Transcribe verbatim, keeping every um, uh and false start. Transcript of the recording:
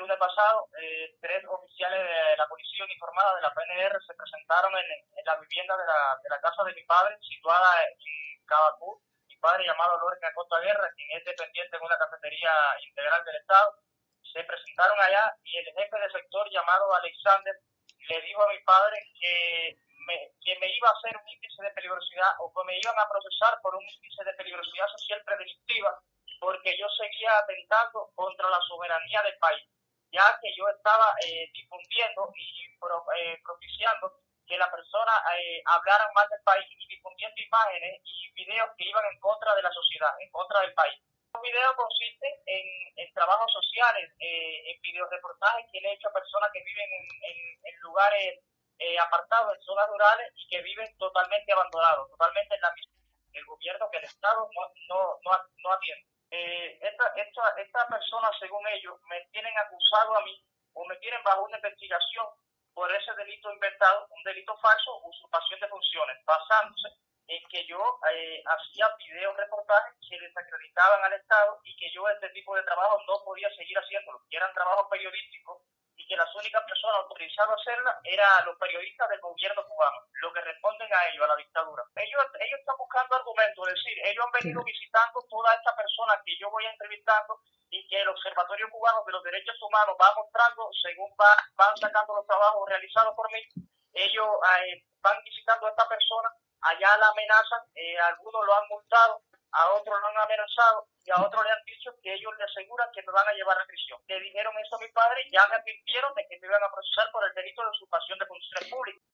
lunes pasado, eh, tres oficiales de la Policía Uniformada de la P N R se presentaron en, en la vivienda de la, de la casa de mi padre, situada en Cabacú. Mi padre, llamado Lorca Acosta Guerra, quien es dependiente en una cafetería integral del Estado, se presentaron allá y el jefe de sector, llamado Alexander, le dijo a mi padre que me, que me iba a hacer un índice de peligrosidad o que me iban a procesar por un índice de peligrosidad social predelictiva, porque yo seguía atentando contra la soberanía del país, ya que yo estaba eh, difundiendo y pro, eh, propiciando que la persona eh, hablaran mal del país y difundiendo imágenes y videos que iban en contra de la sociedad, en contra del país. Los videos consisten en, en trabajos sociales, eh, en videoreportajes que le he hecho a personas que viven en, en, en lugares eh, apartados, en zonas rurales y que viven totalmente abandonados, totalmente en la misma que el gobierno, que el Estado no, no, no, no atiende. Eh, esta, esta, esta persona, según ellos, me tienen acusado a mí o me tienen bajo una investigación por ese delito inventado, un delito falso, usurpación de funciones, basándose en que yo eh, hacía videos, reportajes que desacreditaban al Estado y que yo este tipo de trabajo no podía seguir haciéndolo, que eran trabajos periodísticos y que las únicas personas autorizadas a hacerla eran los periodistas del gobierno cubano, los que responden a ellos, a la dictadura. Ellos, ellos están buscando argumentos, es decir, ellos han venido visitando todas estas personas que yo voy entrevistando y que el Observatorio Cubano de los Derechos Humanos va mostrando, según va, van sacando los trabajos realizados por mí, ellos eh, van visitando a esta persona, allá la amenazan, eh, algunos lo han multado, a otros lo han amenazado y a otros le han dicho que ellos le aseguran que me van a llevar a prisión. Le dijeron eso a mi padre y ya me advirtieron de que me iban a procesar por el delito de usurpación de funciones públicas.